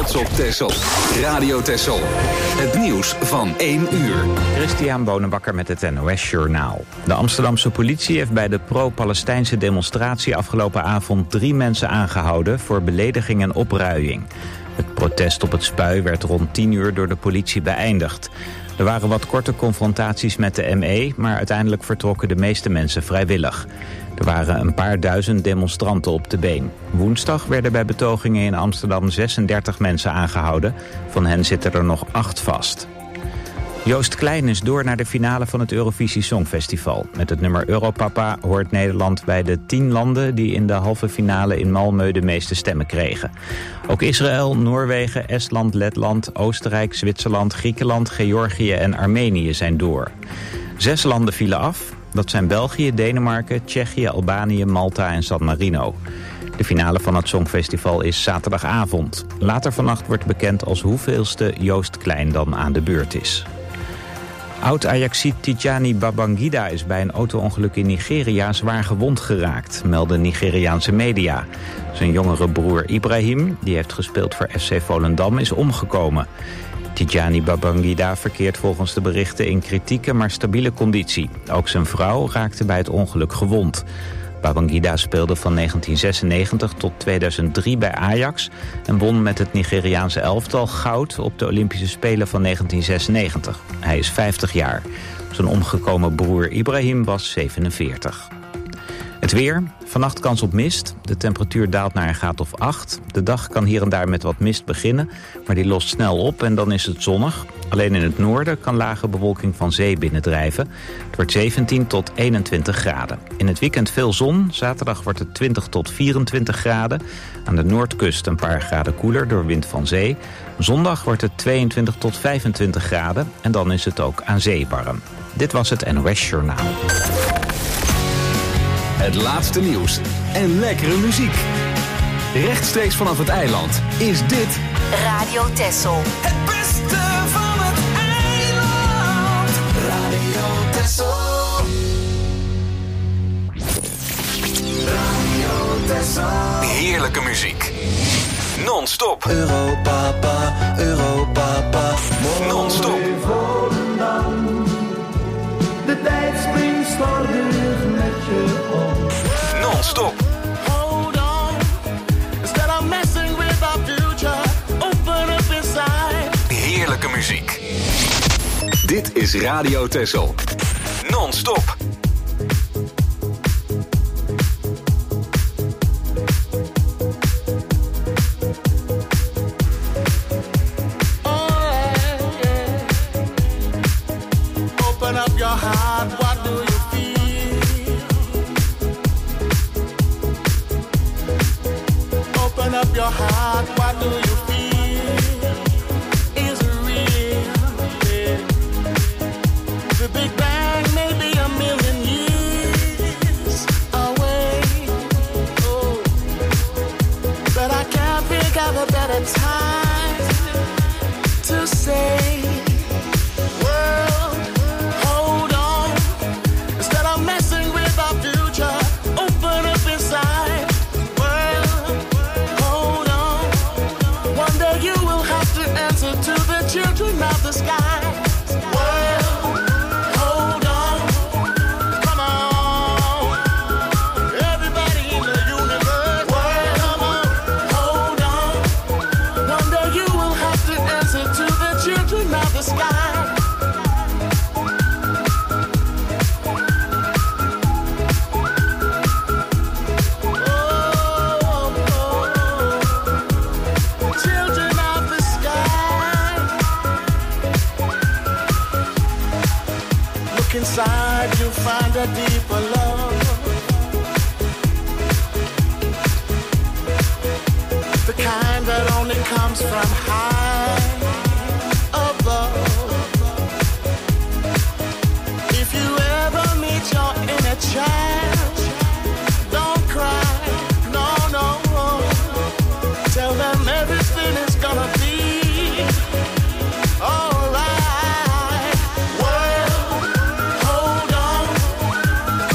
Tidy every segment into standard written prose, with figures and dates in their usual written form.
trots op Texel. Radio Texel. Het nieuws van 1 uur. Christian Bonenbakker met het NOS Journaal. De Amsterdamse politie heeft bij de pro-Palestijnse demonstratie afgelopen avond 3 mensen aangehouden voor belediging en opruiing. Het protest op het Spui werd rond 10 uur door de politie beëindigd. Er waren wat korte confrontaties met de ME, maar uiteindelijk vertrokken de meeste mensen vrijwillig. Er waren een paar duizend demonstranten op de been. Woensdag werden bij betogingen in Amsterdam 36 mensen aangehouden. Van hen zitten er nog 8 vast. Joost Klein is door naar de finale van het Eurovisie Songfestival. Met het nummer Europapa hoort Nederland bij de 10 landen die in de halve finale in Malmö de meeste stemmen kregen. Ook Israël, Noorwegen, Estland, Letland, Oostenrijk, Zwitserland, Griekenland, Georgië en Armenië zijn door. 6 landen vielen af. Dat zijn België, Denemarken, Tsjechië, Albanië, Malta en San Marino. De finale van het Songfestival is zaterdagavond. Later vannacht wordt bekend als hoeveelste Joost Klein dan aan de beurt is. Oud-Ajaxiet Tijani Babangida is bij een auto-ongeluk in Nigeria zwaar gewond geraakt, melden Nigeriaanse media. Zijn jongere broer Ibrahim, die heeft gespeeld voor FC Volendam, is omgekomen. Tijani Babangida verkeert volgens de berichten in kritieke maar stabiele conditie. Ook zijn vrouw raakte bij het ongeluk gewond. Babangida speelde van 1996 tot 2003 bij Ajax en won met het Nigeriaanse elftal goud op de Olympische Spelen van 1996. Hij is 50 jaar. Zijn omgekomen broer Ibrahim was 47. Het weer. Vannacht kans op mist. De temperatuur daalt naar een graad of 8. De dag kan hier en daar met wat mist beginnen, maar die lost snel op en dan is het zonnig. Alleen in het noorden kan lage bewolking van zee binnendrijven. Het wordt 17 tot 21 graden. In het weekend veel zon. Zaterdag wordt het 20 tot 24 graden. Aan de noordkust een paar graden koeler door wind van zee. Zondag wordt het 22 tot 25 graden. En dan is het ook aan zee warm. Dit was het NOS Journaal. Het laatste nieuws en lekkere muziek. Rechtstreeks vanaf het eiland is dit Radio Texel. Het beste van het eiland. Radio Texel. Radio Texel. heerlijke muziek. Non-stop. Europapa, Europapa. Non-stop. De tijd springt slordig met je om. Non-stop. Hold on, instead of messing with our future, open up inside. Heerlijke muziek. Dit is Radio Texel. Non-stop. Your heart, what do you feel? Open up your heart, what do you feel? Is it real? Yeah. The Big Bang may be a million years away. Oh, but I can't think of a better time to say. Children of the sky. Well, hold on, come on, everybody in the universe. Well, come on, hold on. One day you will have to answer to the children of the sky. Inside you find a deeper love, the kind that only comes from high above. If you ever meet your inner child, don't cry, no, no. Tell them everything is gonna be alright.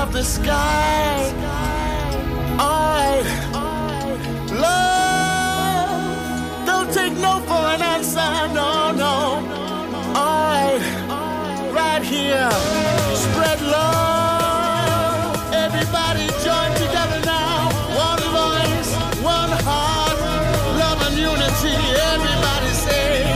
of the sky. Alright, love, don't take no for an answer, no, no. Alright, right here, spread love. Everybody join together now. One voice, one heart, love and unity. Everybody say.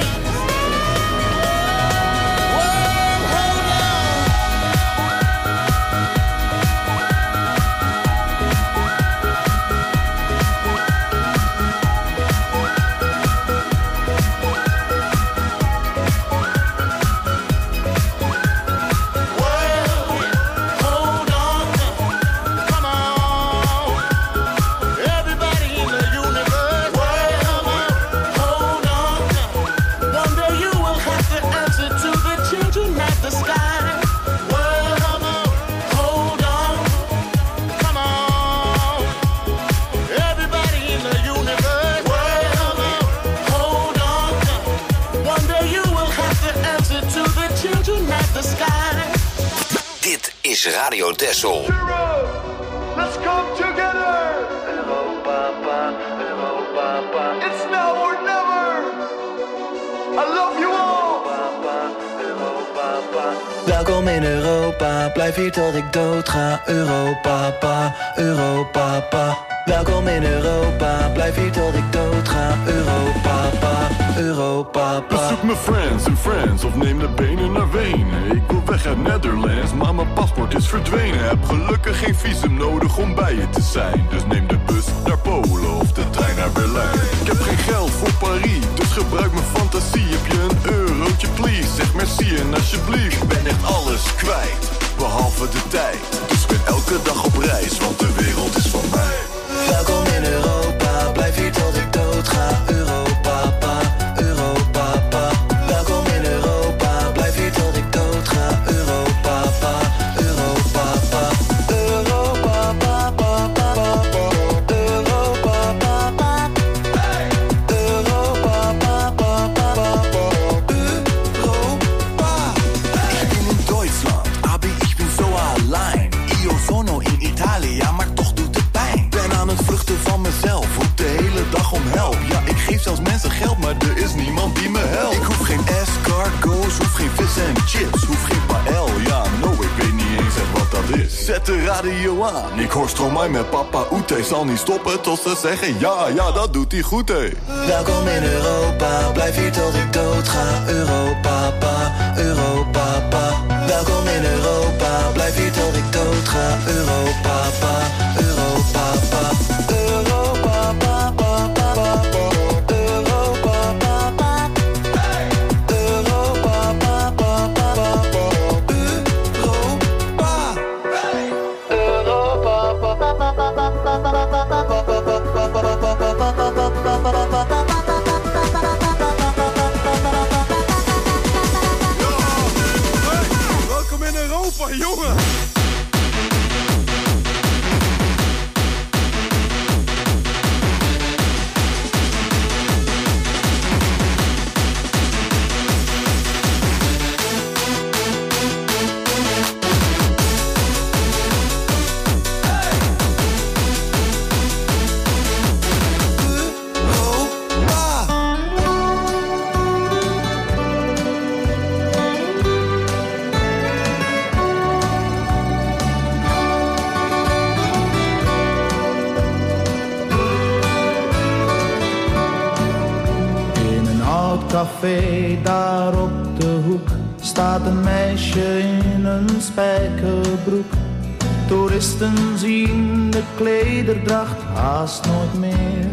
Dit is Radio Texel. Let's come together. Europa, Europa. It's now or never. I love you all. Europa. Welkom in Europa, blijf hier tot ik dood ga. Europa, Europa. Welkom in Europa, blijf hier tot ik dood ga. Europa. Bezoek mijn friends en friends of neem de benen naar Wenen. Ik wil weg uit Netherlands, maar mijn paspoort is verdwenen. Heb gelukkig geen visum nodig om bij je te zijn. Dus neem de bus naar Polen of de trein naar Berlijn. Ik heb geen geld voor Paris, dus gebruik mijn fantasie. Heb je een eurotje please, zeg merci en alsjeblieft. Ik ben echt alles kwijt, behalve de tijd. Dus ik ben elke dag op reis, want de wereld is van mij. Welkom in Europa, blijf hier tot ik dood ga. Europa. Welkom in Europa, blijf hier tot ik dood ga. Europa. Ich bin in Deutschland, aber ich bin so allein. Io sono in Italia, maar toch doet het pijn. Ben aan het vluchten van mezelf, roep de hele dag om help. Ja, ik geef zelfs mensen geld, maar er is niemand die me helpt. Ik hoef geen escargots, hoef geen vis en chips, hoef geen paella. No, ik weet niet eens echt wat dat is. Zet de radio aan, ik hoor Stromae met Papa Oete. Zal niet stoppen tot ze zeggen ja, dat doet hij goed, hé. Welkom in Europa, blijf hier tot ik dood ga. Europa. Welkom in Europa, blijf hier tot ik dood ga. Europa. Welkom in Europa, jongen! Café daar op de hoek staat een meisje in een spijkerbroek. Toeristen zien de klederdracht haast nooit meer.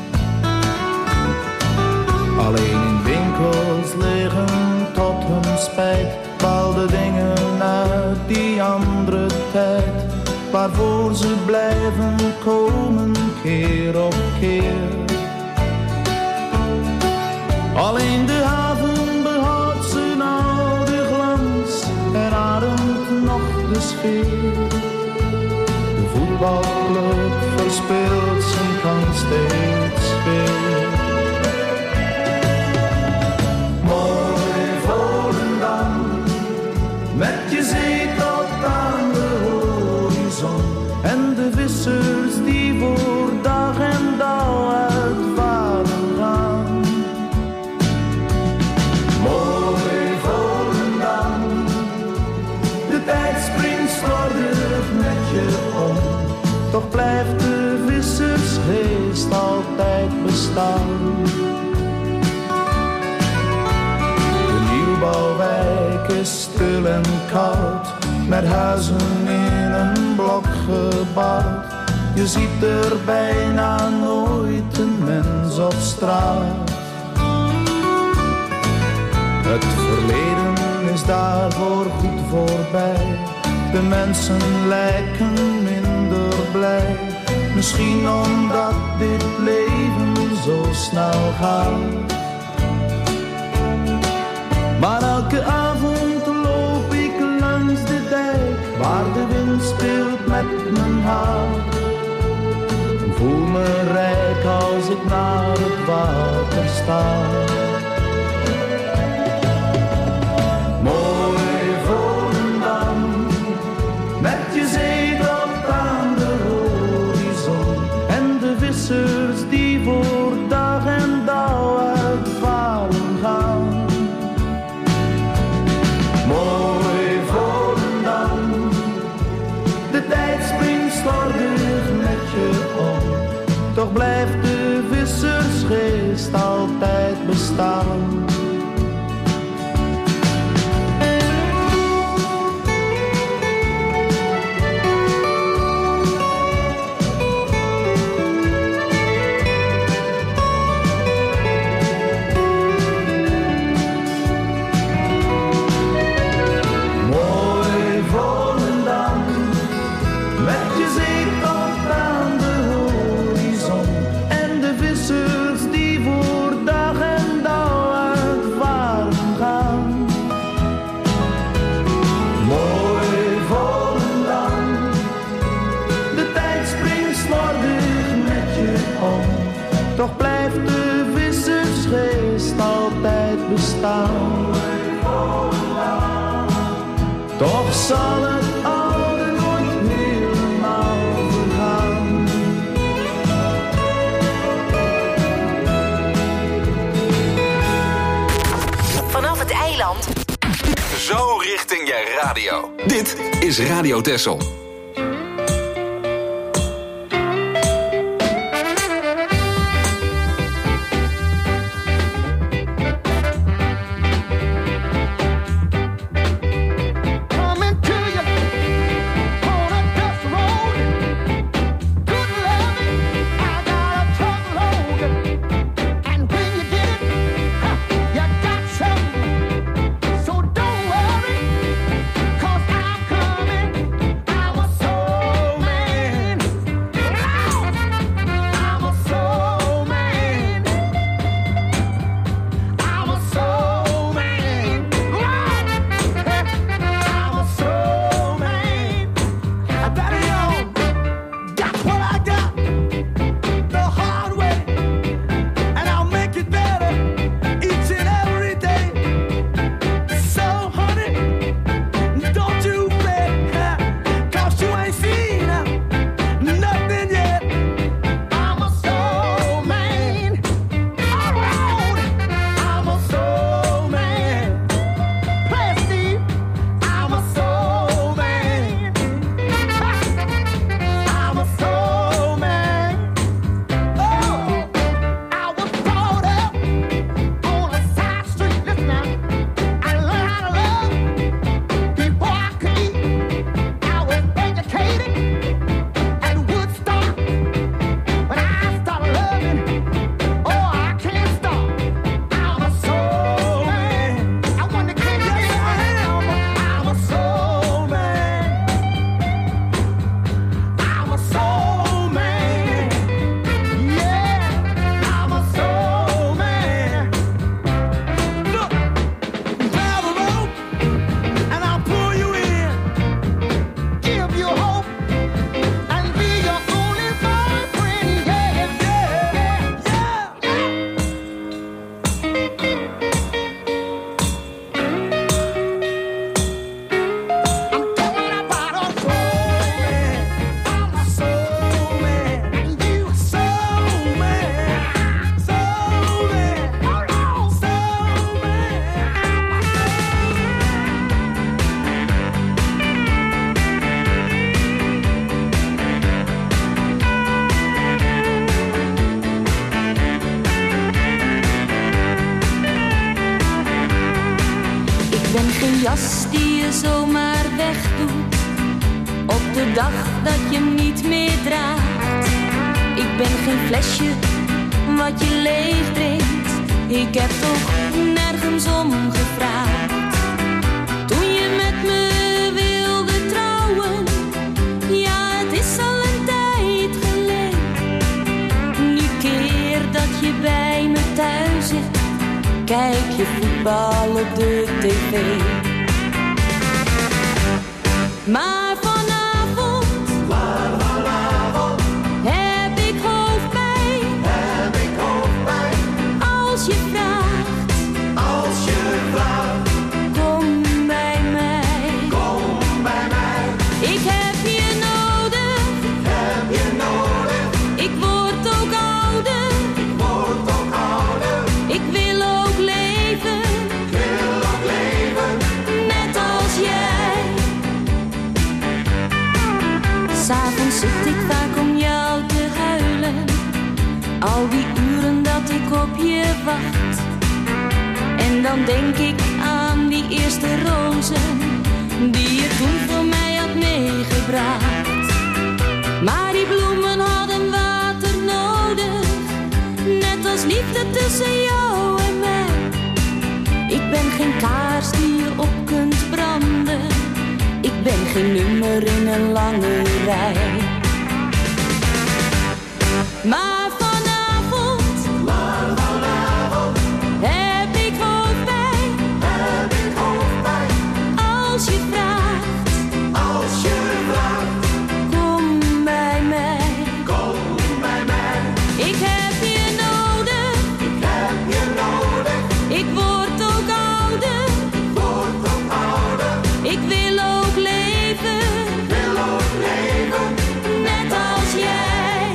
Alleen in winkels liggen tot hun spijt bepaalde dingen uit die andere tijd, waarvoor ze blijven komen keer op keer. Alleen de haven behoudt zijn oude glans en ademt nog de sfeer. De voetbalclub verspeelt zijn kans steeds weer. Mooi Volendam, met je zee tot aan de horizon. altijd bestaan. De nieuwbouwwijk is stil en koud, met huizen in een blok gebouwd. Je ziet er bijna nooit een mens op straat. Het verleden is daarvoor goed voorbij. De mensen lijken minder blij. Misschien omdat dit leven zo snel gaat. Maar elke avond loop ik langs de dijk, waar de wind speelt met mijn haar. Voel me rijk als ik naar het water sta. Mooi Volendam, met je zee tot aan de horizon. En de vissers die voor dag en dauw uitvaren gaan. Mooi Volendam, de tijd springt slordig met je om. Toch blijft de vissersgeest altijd bestaan. Toch blijft de vissersgeest altijd bestaan. Toch zal het oude nooit helemaal vergaan. Vanaf het eiland. Zo richting je radio. Dit is Radio Texel. So don't worry, 'cause I'm coming. I jas die je zomaar wegdoet, op de dag dat je hem niet meer draagt. Ik ben geen flesje wat je leeg drinkt, ik heb toch nergens om gevraagd. Toen je met me wilde trouwen, ja het is al een tijd geleden. Nu keer dat je bij me thuis zit, kijk je voetbal op de tv. Maar vanavond heb ik hoofdpijn. Als je vraagt, kom bij mij. Ik heb je nodig. Ik word ook ouder. Ik wil ook leven. Net als jij. 'S Avonds zit ik vaak om jou te huilen. Al die uren dat ik op je wacht. En dan denk ik aan die eerste rozen die je toen voor mij had meegebracht. Maar die bloemen hadden water nodig, net als liefde tussen jou en mij. Ik ben geen kaars die je op kunt branden, ik ben geen nummer in een lange rij. Maar vanavond heb ik hoofdpijn. Als je vraagt, kom bij mij. Ik heb je nodig. Ik word ook ouder. Ik wil ook leven. Net als jij.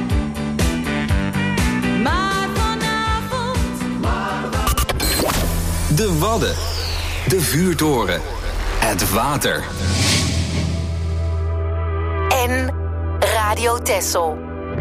Maar vanavond. De Wadden. De vuurtoren. Het water. En Radio Texel.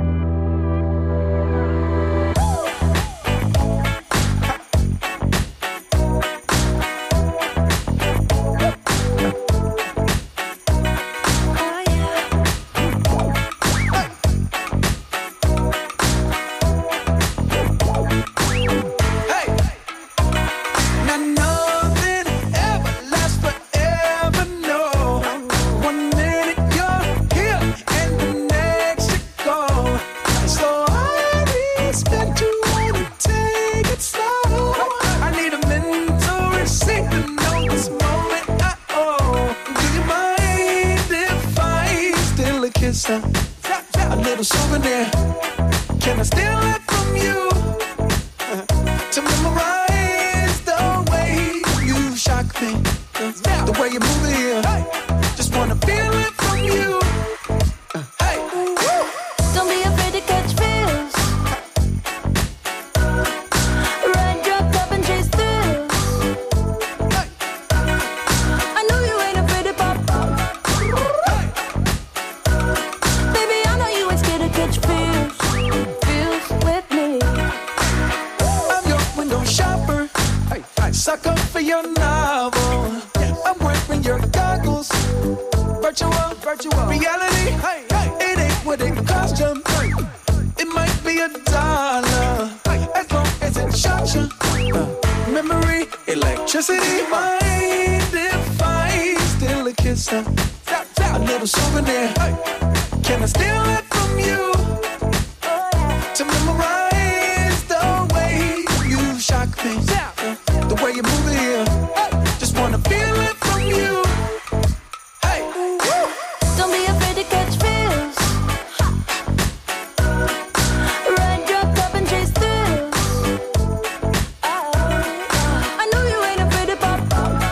A little souvenir. Can I steal it from you? To memorize the way you shock me, the way you move it here. Just wanna feel it from you. Hey, don't be afraid to catch feels. Ride your cup and chase thrills. I know you ain't afraid to pop. Baby, I know you ain't scared to catch feels. Feels with me. I'm your window shopper. Sucker for your novel. I'm wearing your goggles. Virtual reality. It ain't what it cost you. It might be $1 as long as it shocks you. Memory, electricity. Mind if I steal a kiss? A little souvenir. Can I steal it from you? To memorize the way you shock me, the way you move it here. Just wanna feel it from you. Hey, don't be afraid to catch feels. Ride your cup and chase thrills. I know you ain't afraid to pop.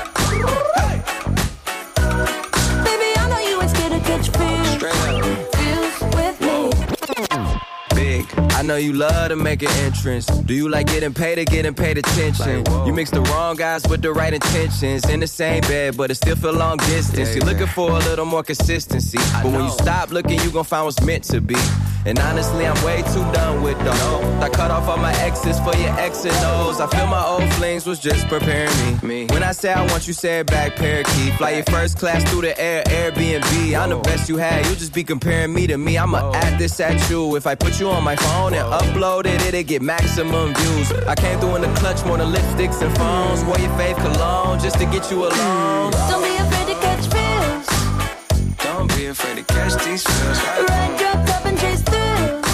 Baby, I know you ain't scared to catch feels. Feels with me. Big, I know you love to make an entrance. Do you like getting paid or getting paid attention? You mix the wrong guys with the right intentions. In the same bed, but it still feel long distance. You're looking for a little more consistency. But when you stop looking, you gon' find what's meant to be. And honestly, I'm way too done with those. I cut off all my exes for your X and O's. I feel my old flings was just preparing me. When I say I want you, say it back, parakeet. Fly your first class through the air, Airbnb. I'm the best you had, you just be comparing me to me. I'ma add this at you. If I put you on my phone and upload it, it'll get maximum views. I came through in the clutch more than lipsticks and phones. Wore your fave cologne just to get you alone. Don't be afraid to catch feels. Don't be afraid to catch these feels. Run, drop, top and chase thrills.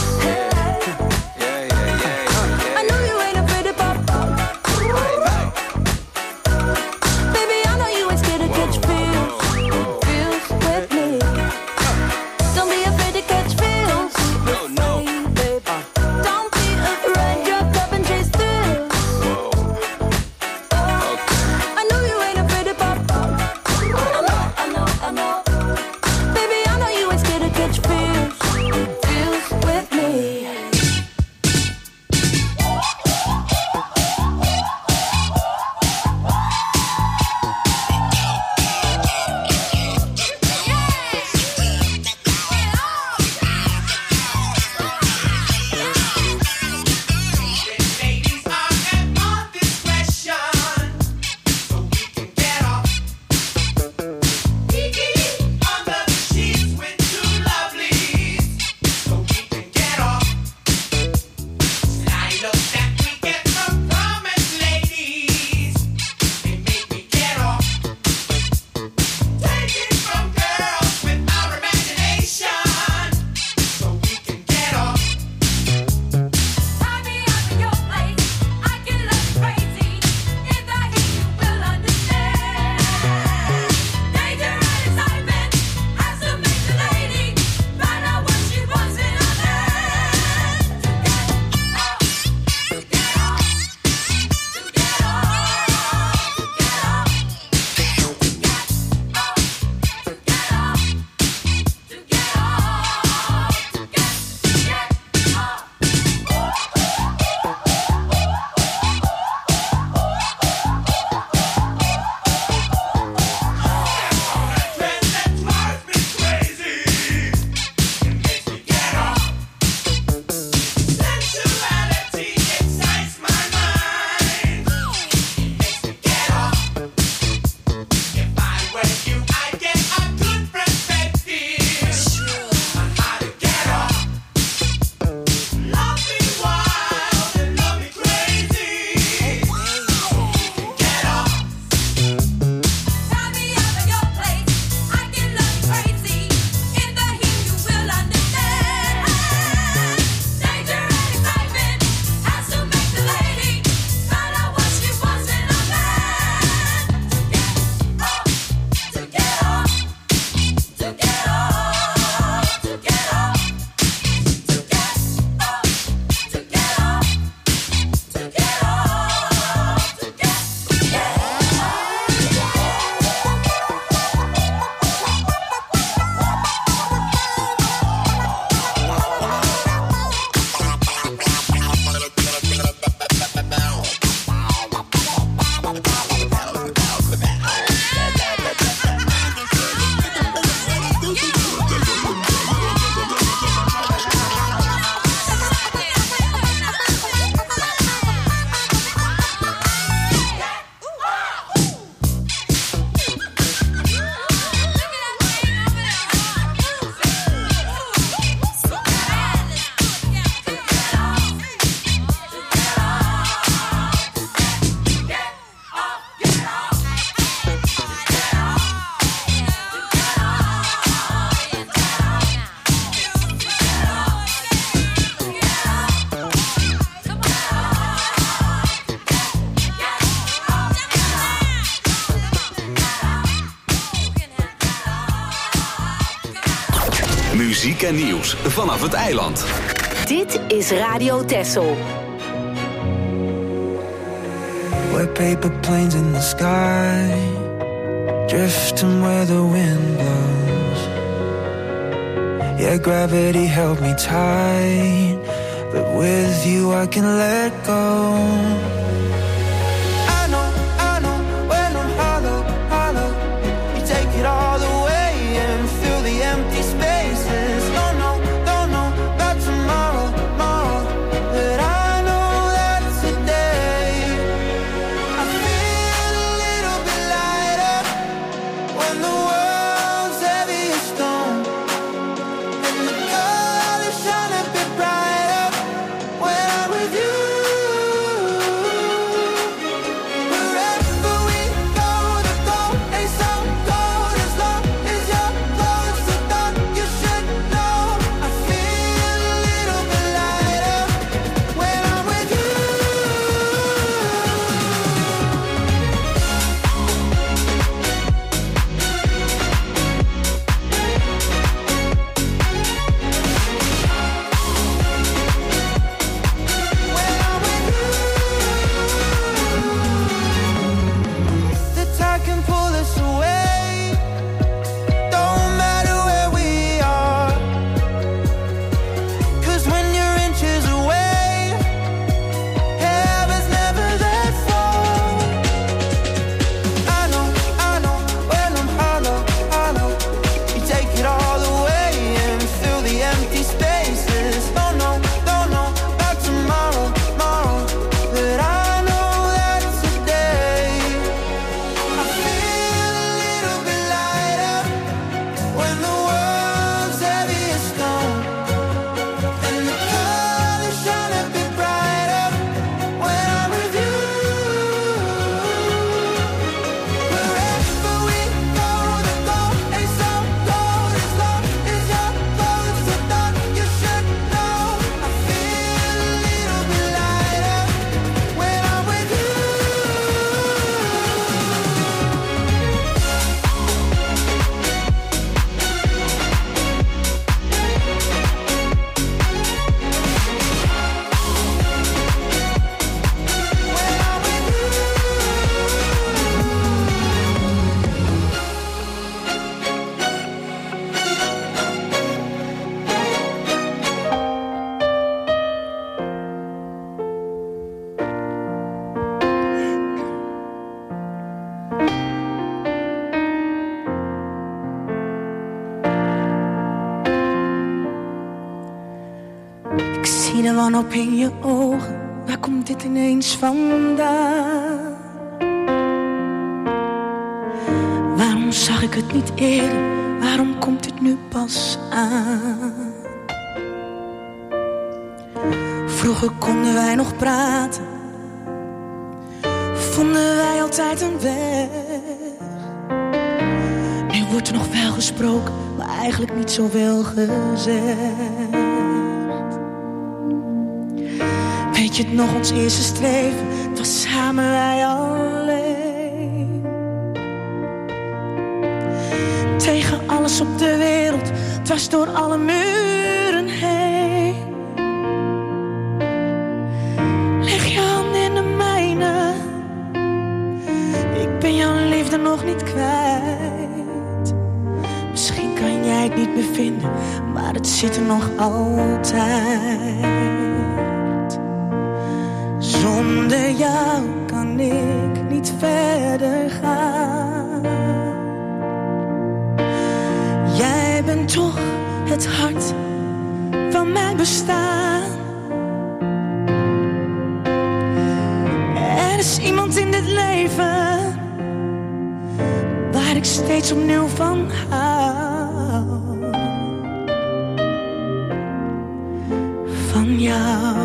I know you ain't afraid to pop. Baby, I know you ain't scared to catch feels. Feels with me. Don't be afraid to catch feels. No. Baby. Don't be afraid. Run, drop, top and chase thrills. I know you ain't afraid to pop. I know. Baby, I know you ain't scared to catch feels. Feels with me. Muziek en nieuws vanaf het eiland. Dit is Radio Texel. We're paper planes in the sky, drifting where the wind blows. Yeah, gravity held me tight, but with you I can let go. I know, when I'm hollow, you take it all away and fill the empty spaces. Don't know, about tomorrow. zie de wanhoop in je ogen. Waar komt dit ineens vandaan? Waarom zag ik het niet eerder? Waarom komt het nu pas aan? Vroeger konden wij nog praten. Vonden wij altijd een weg. Nu wordt er nog wel gesproken, maar eigenlijk niet zoveel gezegd. Weet je het nog, ons eerste streven? Het was samen wij alleen. Tegen alles op de wereld, het was door alle muren heen. Leg je hand in de mijne. Ik ben jouw liefde nog niet kwijt. Misschien kan jij het niet meer vinden, maar het zit er nog altijd. Zonder jou kan ik niet verder gaan. Jij bent toch het hart van mijn bestaan. Er is iemand in dit leven waar ik steeds opnieuw van hou. Van jou.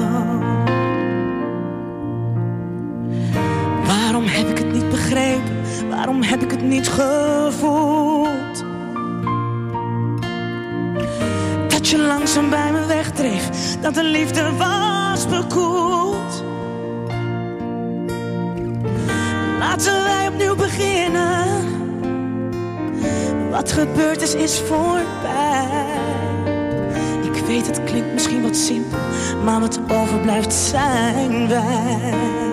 Waarom heb ik het niet begrepen? Waarom heb ik het niet gevoeld? Dat je langzaam bij me wegdreef, dat de liefde was bekoeld. Laten wij opnieuw beginnen. Wat gebeurd is, is voorbij. Ik weet, het klinkt misschien wat simpel, maar wat overblijft zijn wij.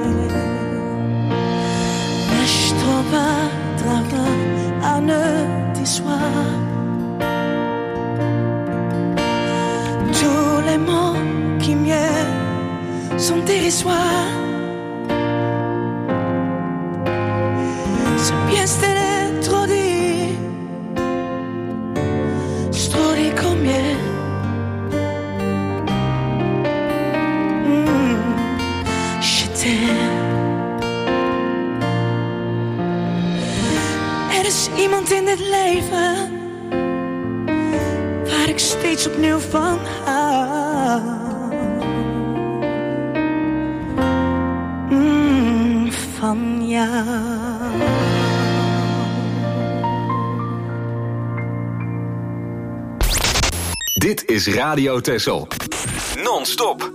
À ne déçoir. Tous les mots qui mieux sont dérisoires. C'est bien c'était trop dit. C'est trop dit combien. Je t'aime. Er is iemand in dit leven waar ik steeds opnieuw van hou. Van jou. Dit is Radio Texel. Non-stop.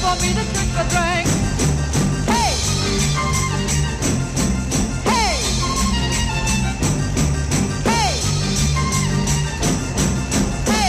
for me to drink a drink. Hey! Hey! Hey! Hey!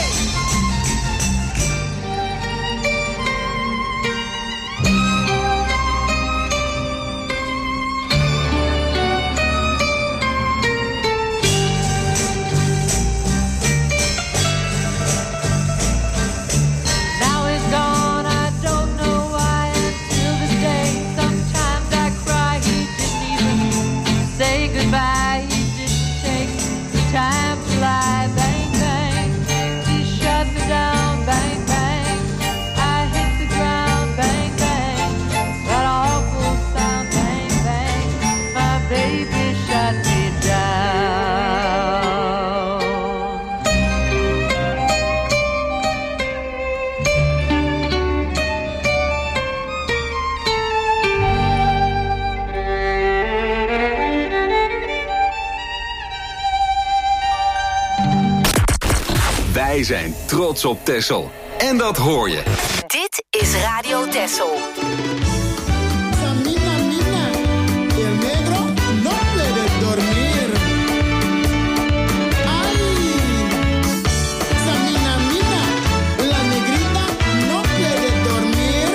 Now it's gone, I don't know why. Until this day, sometimes I cry. He didn't even say goodbye. He didn't take the time to lie. Bang, bang, he shut me down. Bang, bang, I hit the ground. Bang, bang, that awful sound. Bang, bang, my baby shut me down. Wij zijn trots op Texel. En dat hoor je. Dit is Radio Texel. Samina, mina, el negro no puede dormir. Ay, Samina, mina, la negrita no puede dormir.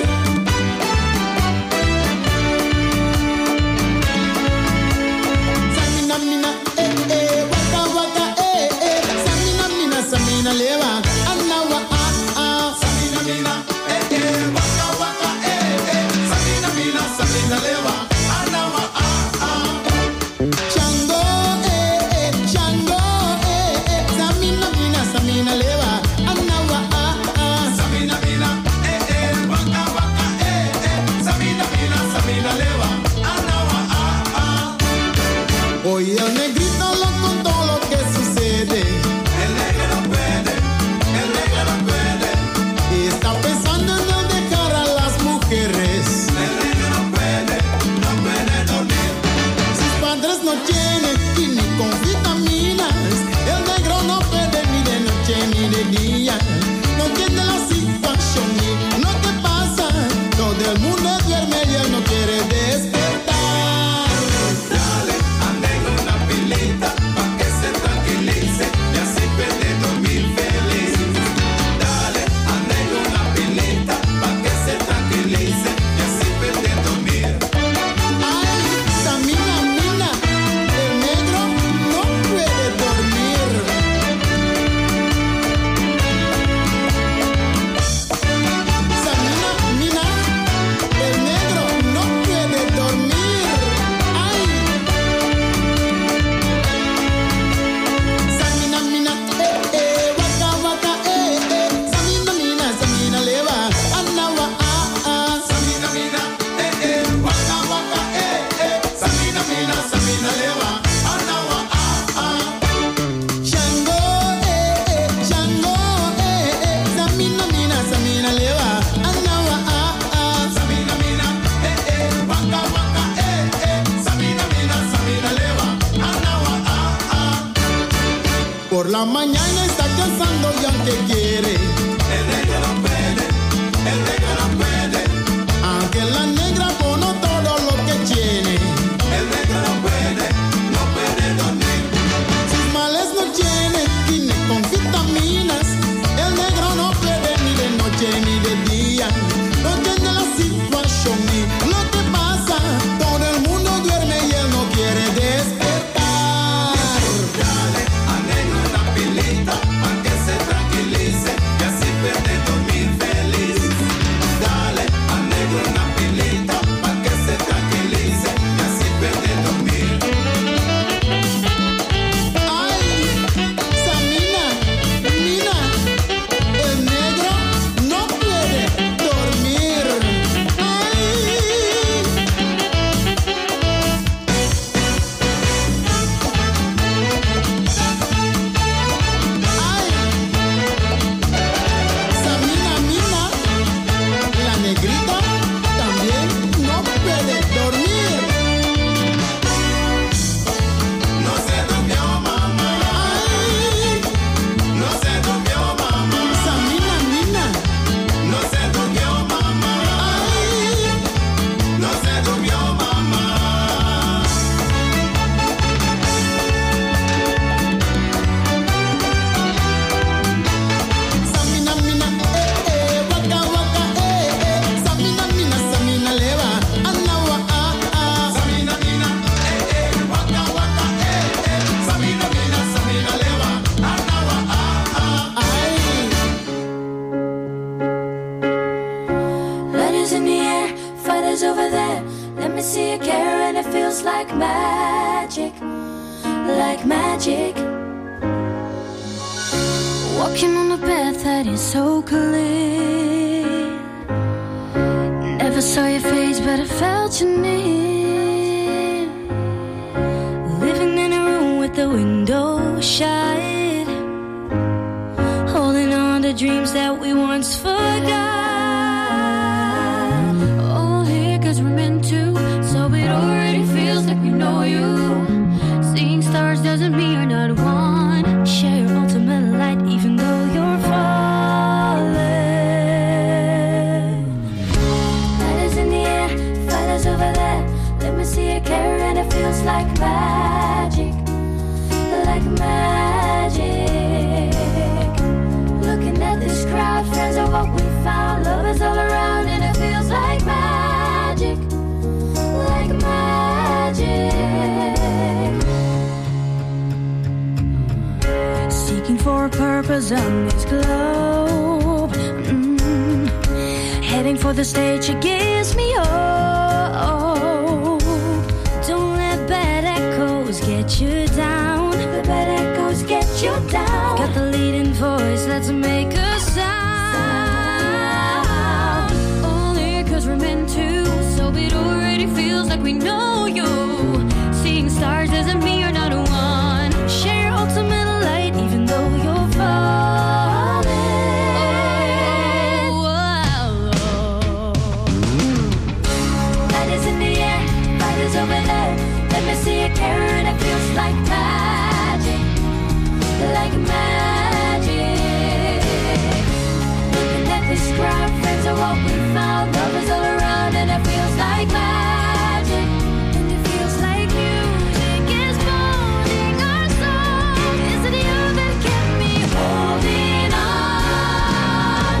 Samina, mina, waka, waka, Samina, mina, Samina, leva, anawa, Samina, mina, waka, waka, Samina, mina, Samina, leva, anawa, Shango, Shango, Samina, mina, Samina, leva, anawa, Samina, mina, waka, waka, Samina, mina, Samina, leva, anawa, Hoy el negrito lo contó lo que sucede. El negro no puede, el negro no puede. Está pensando en no dejar a las mujeres. El negro no puede dormir. Sus padres no tienen y ni con vitaminas. El negro no puede ni de noche ni de día. No entiende la situación ni lo que pasa. Todo el mundo duerme y él no quiere despertar. Dale al negro una pilita pa' que se tranquilice y así puede dormir feliz. Dale al negro una pilita pa' que se tranquilice y así puede dormir. Ay, Samina, mina, el negro no puede dormir. Samina, mina, el negro no puede dormir. Ay, Samina, mina, waka, waka, Samina, mina, Samina, leva, anawa, Samina, mina, waka, waka, Samina, mina, Samina, leva, anawa, Shango, Shango, Samina, mina, Samina, leva, anawa, Samina, mina, waka, waka, Samina, mina, Samina, leva, anawa, Por la mañana está cansando y aunque quiere, el negro no puede, el negro no puede. Aunque la negra pone todo lo que tiene, el negro no puede dormir. Sus males no tiene y ni con vitaminas. El negro no puede ni de noche ni de día. No entiende la situación ni lo que pasa. Todo el mundo duerme y él no quiere despertar. Dale al negro una pilita fighters over there. Let me see you care and it feels like magic. Like magic. Walking on a path that is so clear. Never saw your face but I felt you near. Living in a room with the window shut, holding on to dreams that we once forgot. All here cause we're meant to, so it already feels like we know you. Seeing stars doesn't mean you're not one. Share your ultimate light even though you're falling. Fighters in the air, fighters over there. Let me see you care and it feels like magic. Like magic. Looking at this crowd, friends are what we found. Love is all around and it feels like magic. Like magic. Seeking for a purpose on this globe. Heading for the stage, it gives me hope. Don't let bad echoes get you down. The bad echoes get you down. Got the leading voice, let's make a sound. Only cause we're meant to, so it already feels like we know you. Seeing stars doesn't mean you're not one. Share your ultimate light even though you're falling. Light is in the air, light is over there. Let me see you care and it feels like magic. Like magic. Looking at this crowd, friends are what we found. Love is all around and it feels like magic. And it feels like music is molding our soul. Is it you that kept me holding on?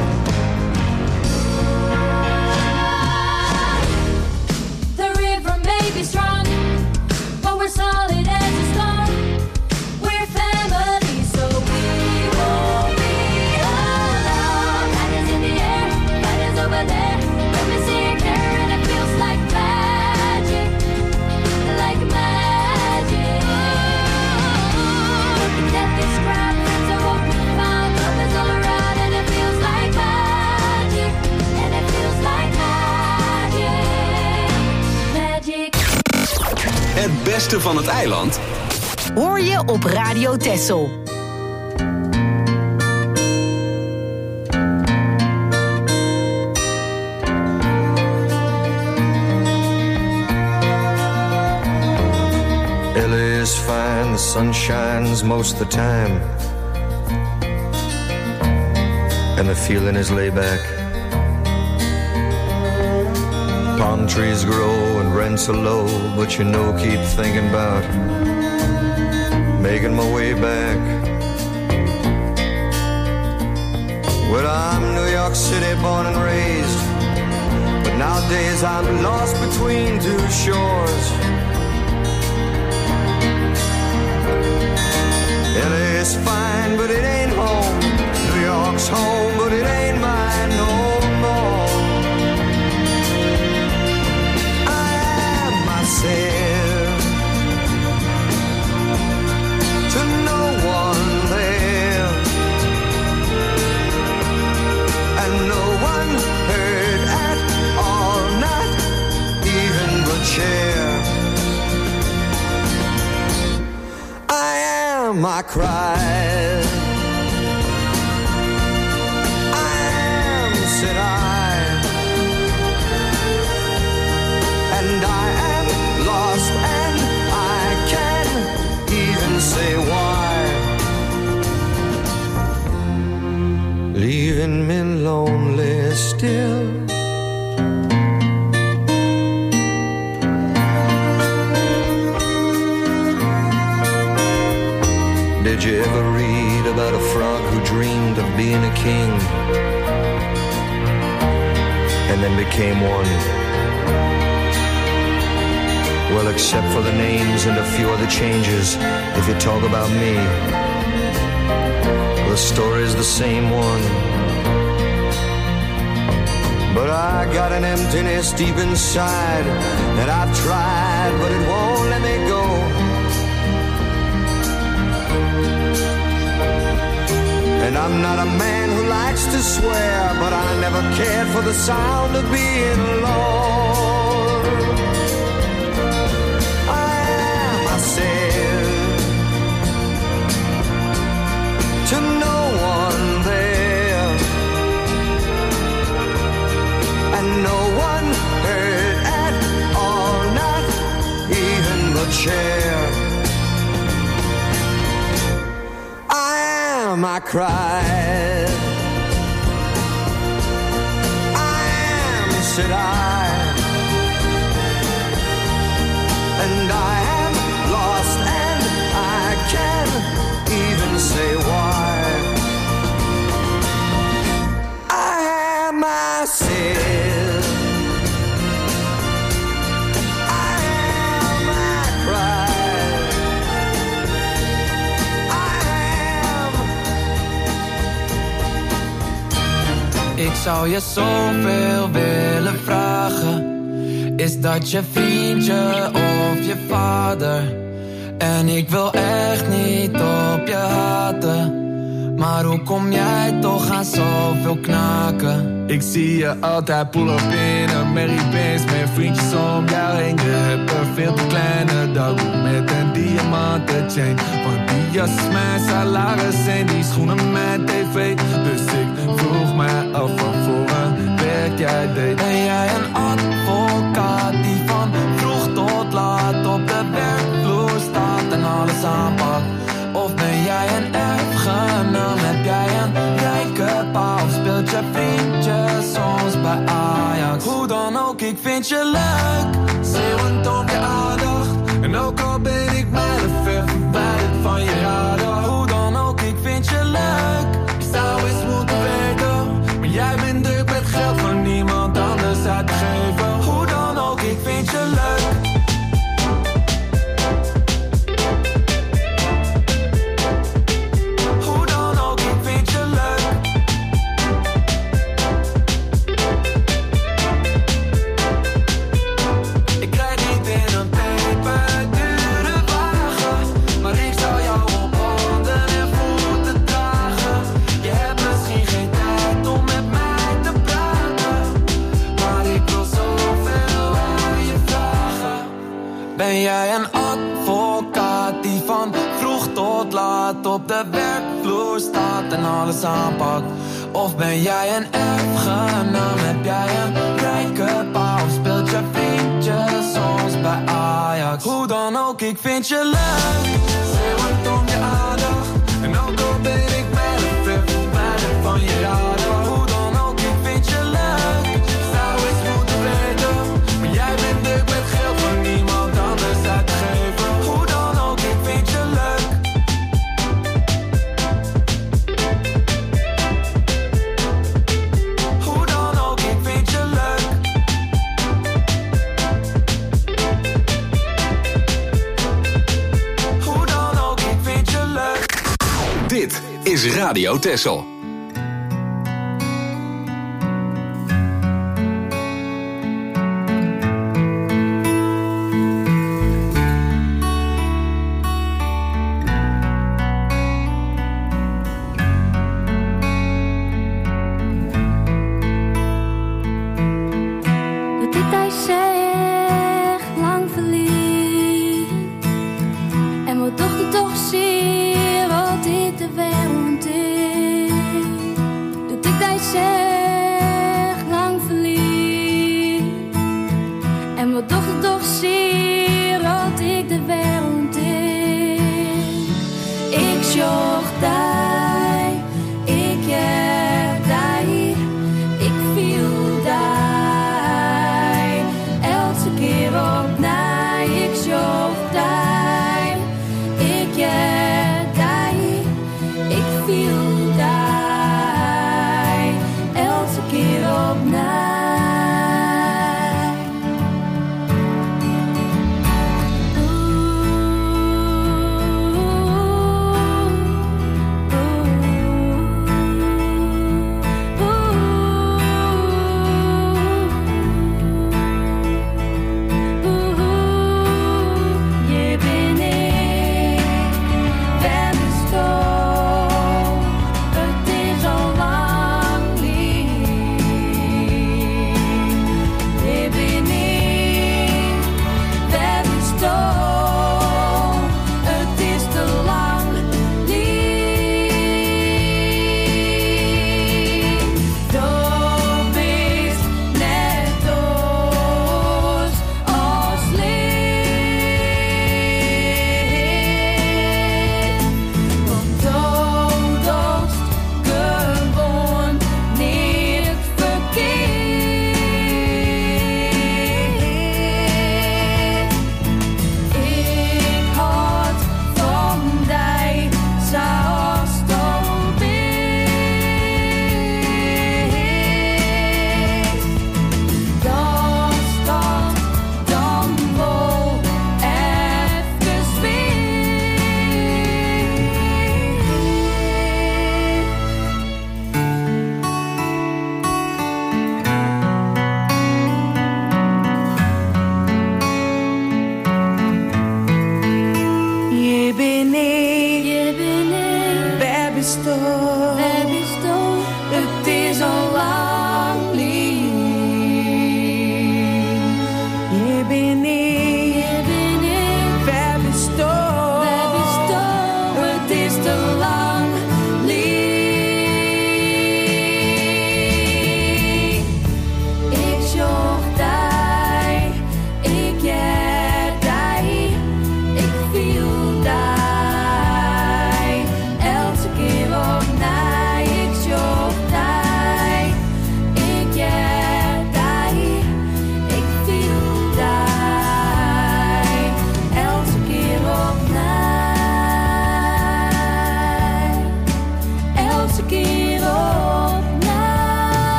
The river may be strong, but we're solid as a stone. We're family, so we won't be alone. Lighters in the air, lighters over there. Let me see you care and it feels like magic. Like magic. Looking at this crowd, friends are what we found. Love is all around and it feels like magic. And it feels like magic. Magic. Het beste van het eiland Hoor je op Radio Texel. LA is fine, the sun shines most of the time, and the feeling is laid back. Palm trees grow and rents are low, but you know, keep thinking about making my way back. Well, I'm New York City born and raised, but nowadays I'm lost between two shores. LA is fine, but it ain't home. New York's home, but it ain't mine no more. I am myself to no one there, and no one heard at all, not even the chair. I cried, I am, said I, and I am lost, and I can't even say why. Leaving me lonely still. Did you ever read about a frog who dreamed of being a king and then became one? Well, except for the names and a few other changes, if you talk about me, the story's the same one. But I got an emptiness deep inside that I've tried, but it won't let me go. And I'm not a man who likes to swear, but I never cared for the sound of being alone. I am, I said, to no one there, and no one heard at all, not even the chair. I cried. I am, said I, and I am lost, and I can't even say why. I am myself. I am, I cried. Ik zou je zoveel willen vragen. Is dat je vriendje of je vader? En ik wil echt niet op je haten. Maar hoe kom jij toch aan zoveel knaken? Ik zie je altijd pull-up in een Merry-Benz met vriendjes om jou heen. Je hebt een veel te kleine dag met een diamanten chain. Want die jas is mijn salaris en die schoenen mijn tv. Dus ik vroeg mij af wat voor een werk jij deed. Ben jij een advocaat die van vroeg tot laat op de werkvloer staat en alles aanpakt? Of ben jij een erfgenaam? Heb jij een rijke pa? Of speelt je vriendje soms bij Ajax? Hoe dan ook, ik vind je leuk, schreeuwend om je aandacht. En ook al ben ik mijlenver verwijderd van je radar. Hoe dan ook, ik vind je leuk, je zou eens moeten weten. Maar jij bent druk met geld van niemand anders uitgeven. Hoe dan ook, ik vind je leuk. Ben jij een advocaat die van vroeg tot laat op de werkvloer staat en alles aanpakt? Of ben jij een erfgenaam? Heb jij een rijke pa? Of speelt je vriendje soms bij Ajax? Hoe dan ook, ik vind je leuk, schreeuwend om je aandacht. En ook al ben ik mijlenver verwijderd van je radar. Hoe dan ook, ik vind je leuk, zou eens moeten weten. Maar jij bent druk met geld van niemand anders uitgeven. Hoe dan ook, ik vind je leuk. Hoe dan ook, ik vind je leuk. Hoe dan ook, ik vind je leuk. Dit is Radio Texel. Toch zie wat dit de wereld is.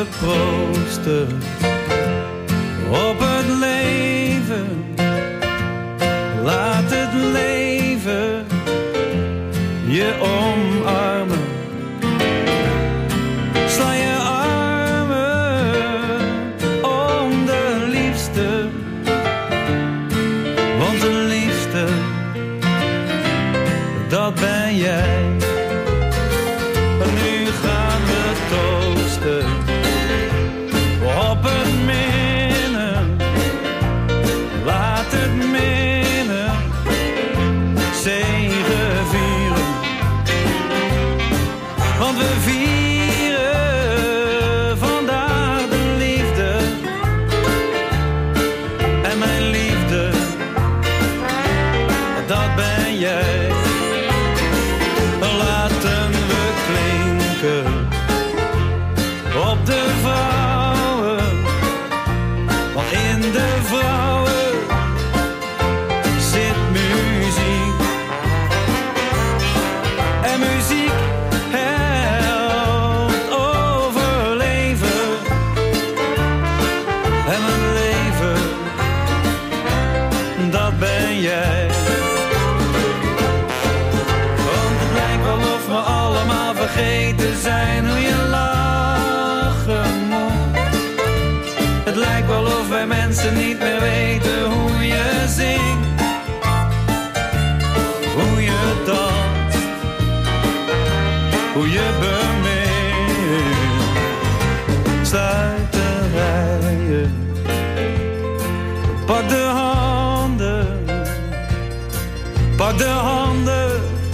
proosten op het leven. Laat het leven je omarmen. Sla je armen om de liefste, want de liefste, dat ben jij. Nu gaan we toosten op het minnen. Laat het minnen zegevieren. Want we vieren vandaag de liefde. En mijn liefde, dat ben jij. Laten we klinken op de vrouwen, want in de vrouwen zit muziek. En muziek helpt overleven. En een leven, dat ben jij. Of we allemaal vergeten zijn hoe je lachen moet. Het lijkt wel of wij mensen niet meer weten hoe je zingt, hoe je danst, hoe je bemint. Sluit de rijen, pak de handen, pak de handen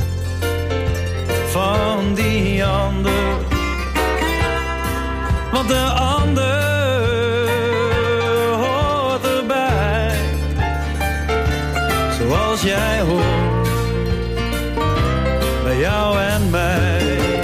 van die ander, want de ander hoort erbij, zoals jij hoort bij jou en mij.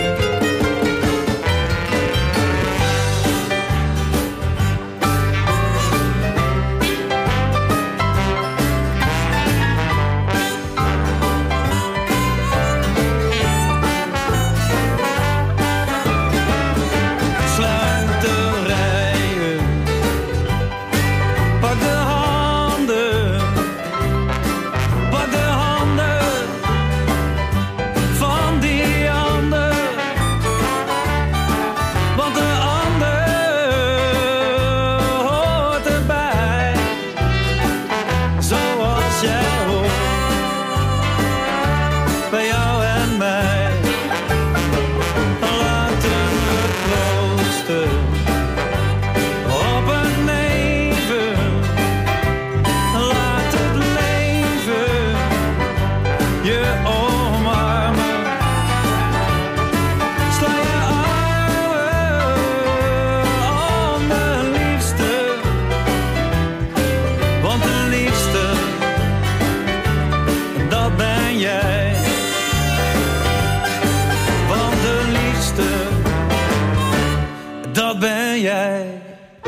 Dat ben jij.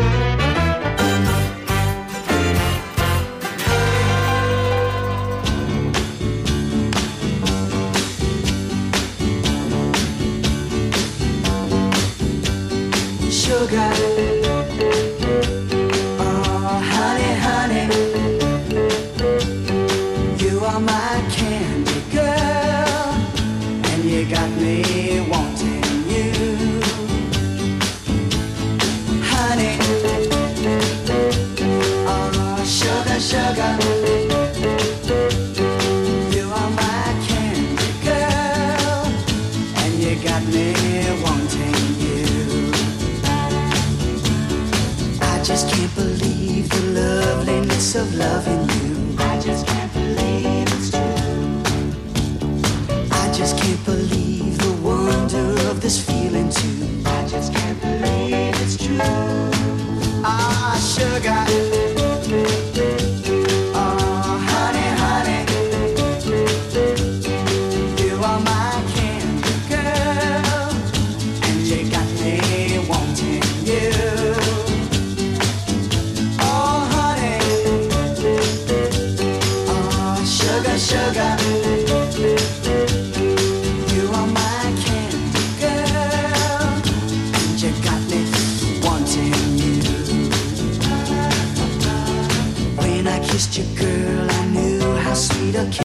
Sugar, oh honey, honey, you are my candy girl, and you got me wanting you. Honey, oh sugar, sugar, you are my candy girl, and you got me wanting you. I just can't believe the loveliness of loving you. I just can't believe it's true. I just can't believe the wonder of this feeling too. I just can't believe it's true. Ah, sugar. Oh, honey, honey, you are my candy girl, and you got me wanting you. Sugar,